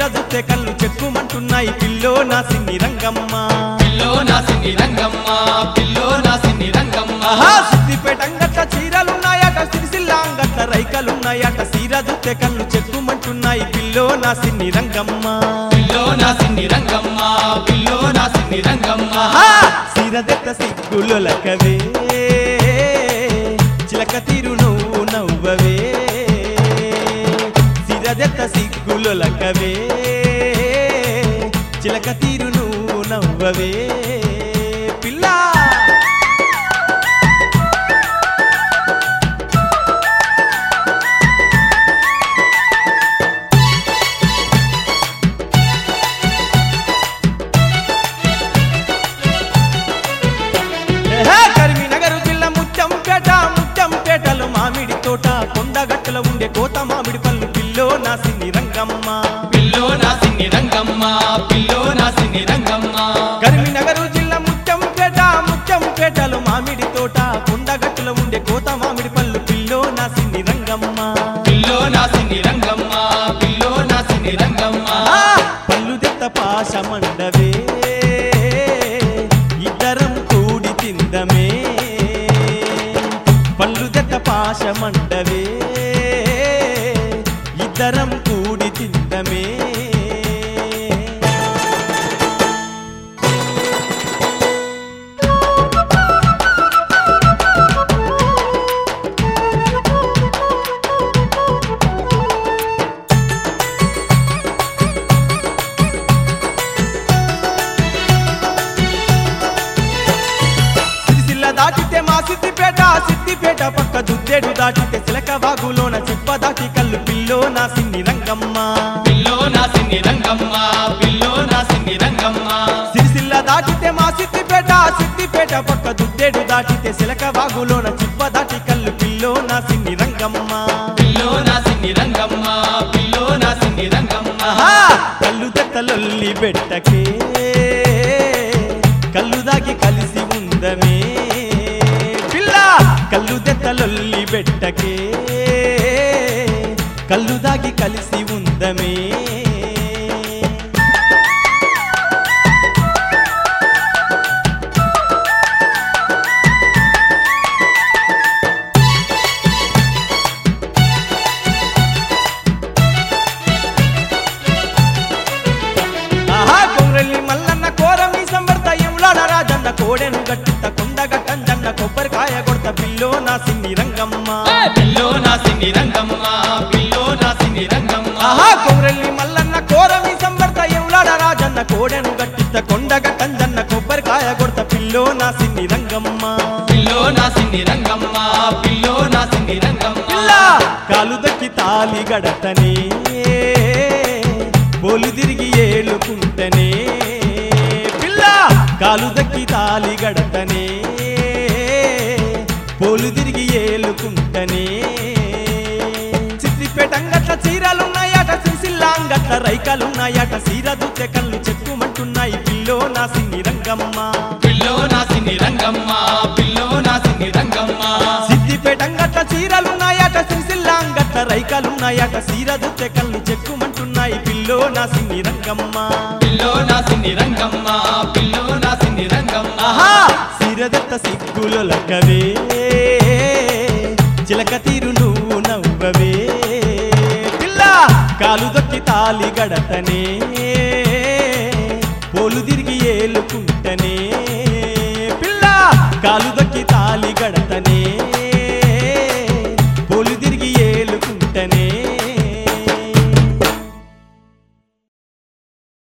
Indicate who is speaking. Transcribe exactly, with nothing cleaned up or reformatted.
Speaker 1: చూస్తే కళ్ళు చెక్కుమంటున్నాయి పిల్లో నా సిన్ని రంగమ్మ
Speaker 2: పిల్లో నా సిన్ని రంగమ్మ పిల్లో నా సిన్ని రంగమ్మ
Speaker 1: సిద్దిపేట అంగట్ల చీరలున్నాయట సిరిసిల్ల అంగట్ల రైకలున్నాయట సీర చూస్తే కళ్ళు చెక్కుమంటున్నాయి పిల్లో నా సిన్ని రంగమ్మ
Speaker 2: పిల్లో నా సిన్ని రంగమ్మ పిల్లో నా సిన్ని రంగమ్మ
Speaker 1: సీరదెత్త సిగ్గులొలకవే చిలక తీరు నువ్వు నవ్వవే సీరదెత్త సిగ్గులొలకవే చిలక తీరు నువ్వు నవ్వవే పిల్లా కరీంనగర్ జిల్లా ముత్తంపేట ముత్తంపేటలో మామిడి తోట కొండగట్టులో ఉండే కోత మామిడి పళ్ళు పిల్లో నా సిన్ని రంగమ్మ
Speaker 2: పిల్లో నా సిన్ని రంగమ్మ పిల్లో నా సిన్ని రంగమ్మ
Speaker 1: కరీంనగర్ జిల్లా ముత్తంపేట ముత్తంపేటలో మామిడి తోట కొండగట్టులో ఉండే కోత మామిడి పళ్ళు పిల్లో నా సిన్ని రంగమ్మ
Speaker 2: పిల్లో నా సిన్ని రంగమ్మ పిల్లో నా సిన్ని రంగమ్మ
Speaker 1: పళ్ళు దెత్త పాశ మండవే ఇద్దరం కూడి తిందమే పళ్ళు దెత్త పాశ మండవే ఇద్దరం కూడి తిందమే దాటితే మా సిద్దిపేట సిద్దిపేట పక్క దుద్దేడు దాటితే చిలక వాగులోన చెప్ప దాటి కళ్ళు పిల్లో నా సిన్ని రంగమ్మ
Speaker 2: పిల్లో నా సిన్ని రంగమ్మ పిల్లో నా సిన్ని రంగమ్మ
Speaker 1: సిరిసిల్ల దాటితే మా సిద్దిపేట సిద్దిపేట పక్క దుద్దేడు దాటితే చిలక వాగులోన చెప్ప దాటి కళ్ళు పిల్లో నా సిన్ని రంగమ్మ
Speaker 2: పిల్లో నా సిన్ని రంగమ్మ పిల్లో నా సిన్ని రంగమ్మ
Speaker 1: కళ్ళు దెత్తలొల్లి బెట్టకే కళ్ళు దాగి కలిసి ఉందమే కళ్ళు దెత్తలొల్లి బెట్టకే కళ్ళు దాగి కలిసి ఉందమే ఆహా కొమ్రెల్లి మల్లన్న కోరమి సంబర్త ఎములాడ రాజన్న కోడెను గట్టిత కొండగట్టంజన్న కొబ్బరికాయ కొడత పిల్లో నా సిన్ని రంగమ్మ
Speaker 2: పిల్లో నా సిన్ని రంగమ్మ పిల్లో నా సిన్ని రంగమ్మ
Speaker 1: ఆహా కొమ్రెల్లి మల్లన్న కోరమి సంబర్త ఎములాడ రాజన్న కోడెను గట్టిత కొండగట్టంజన్న కొబ్బరికాయ కొడత పిల్లో నా సిన్ని రంగమ్మ
Speaker 2: పిల్లో నా సిన్ని రంగమ్మ పిల్లో నా సిన్ని రంగమ్మ
Speaker 1: కాలు దక్కి తాలి గడతనే పోలు తిరిగి ఏలుకుంటనే పిల్ల కాలు దక్కి తాలి గడతనే పోలు తిరిగి ఏలుకుంటనే సిద్దిపేట అంగట్ల చీరలున్నాయట సిరిసిల్ల అంగట్ల రైకలున్నాయట సీర దూతే కళ్ళు చెక్కుమంటున్నాయి పిల్లో నా సిన్ని రంగమ్మ
Speaker 2: పిల్లో నా సిన్ని రంగమ్మ పిల్లో నా సిన్ని రంగమ్మ
Speaker 1: సిద్దిపేట అంగట్ల చీరలున్నాయట సిరిసిల్ల అంగట్ల రైకలున్నాయట సీర దూతే కళ్ళు చెక్కుమంటున్నాయి పిల్లో నా సిన్ని రంగమ్మ
Speaker 2: పిల్లో నా సిన్ని రంగమ్మ పిల్లో నా సిన్ని రంగమ్మ
Speaker 1: సీరదెత్త సిగ్గులొలకవే చిలక తీరు నువ్వు నవ్వవే పిల్ల కాలు దొక్కి తాలి గడతనే